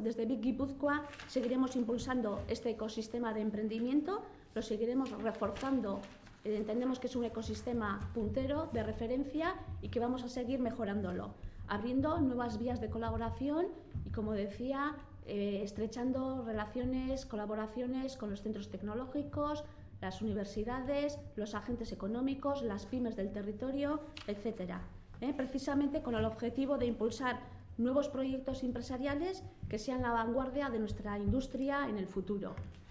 desde BIC Guipúzcoa seguiremos impulsando este ecosistema de emprendimiento, lo seguiremos reforzando. Entendemos que es un ecosistema puntero de referencia y que vamos a seguir mejorándolo, abriendo nuevas vías de colaboración y, como decía, estrechando relaciones, colaboraciones con los centros tecnológicos, las universidades, los agentes económicos, las pymes del territorio, etcétera. Precisamente con el objetivo de impulsar nuevos proyectos empresariales que sean la vanguardia de nuestra industria en el futuro.